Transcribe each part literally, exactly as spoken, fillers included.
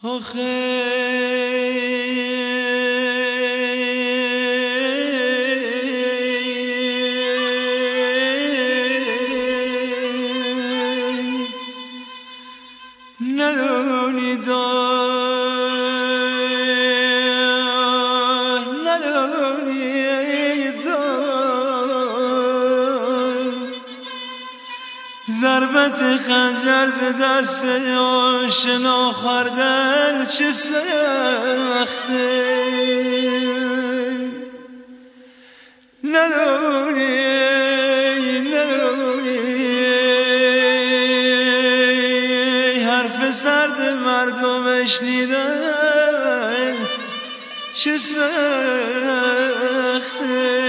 ندونی دار ندونی دار ضربت خنجر ز دست آشنا خوردن چه سخته ندونی سرد مردم شنیدن چه سخته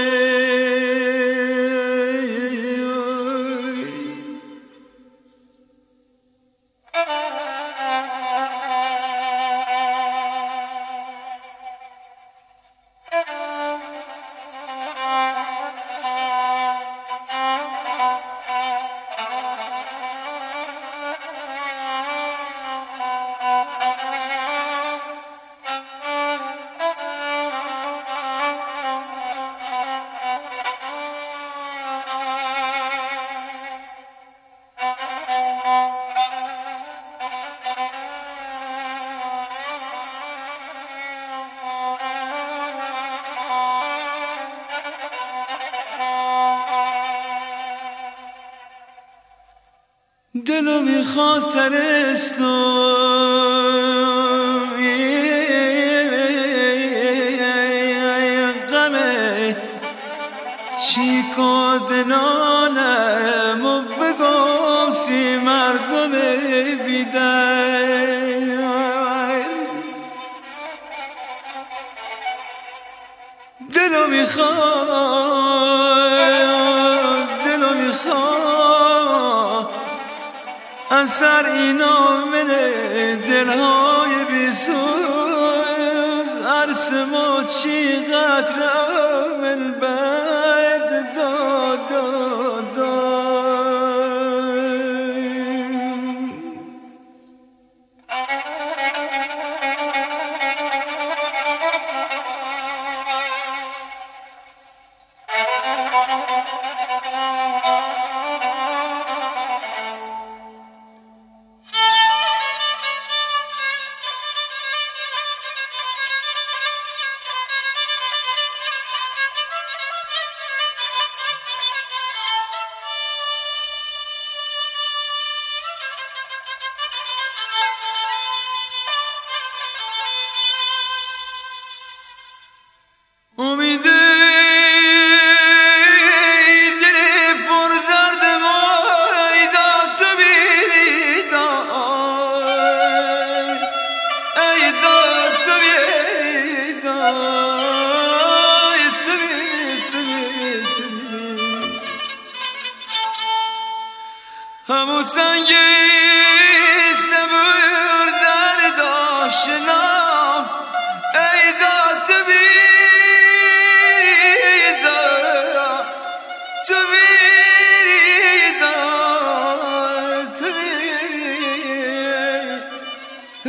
دلو میخواد ترستم غمه چی کدنانم و بگم سی مردم بیدر دلو میخواد دلو میخواد اثر اینا منه دلهای بیسوز عرص ما چی قدر من برد داد داد داد امید دل پر درد ما ایدا تو بیدار ایدا تو بیدار تو بیدار همو سنگی سبور درد آشنا ایدا تو بیدار to be to be to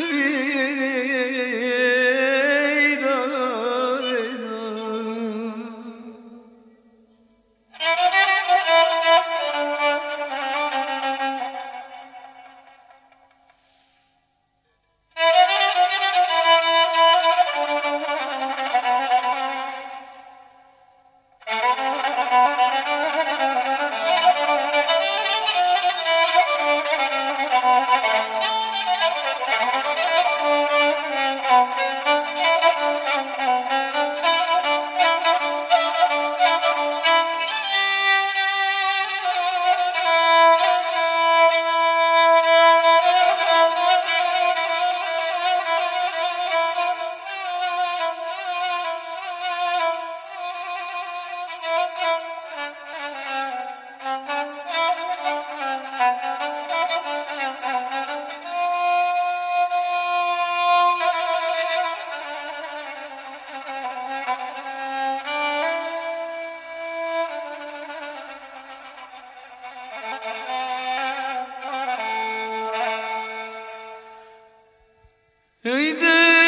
ای دل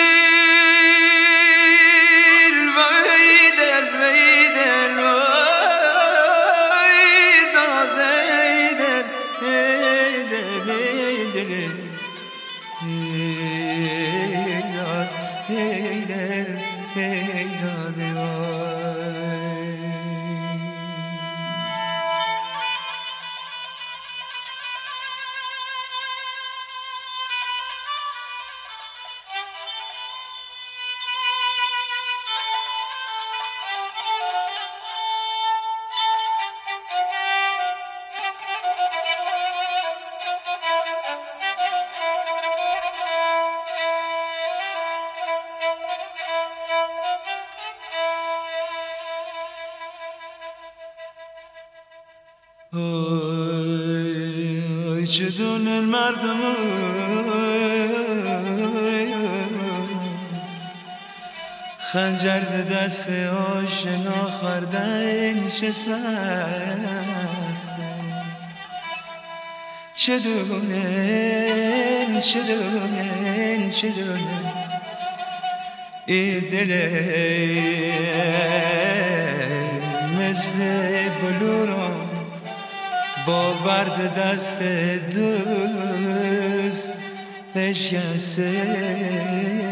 و ای دل و ای دل و ای داد ای دل ای دل ای دل ای داد ای دل ای داد آی چه دونه مردم خنجر ز دست آشنا خوردن چه سخته چه دونه چه دونه چه دونه ای دل مثل بلورم با برد دست دوست بشکسته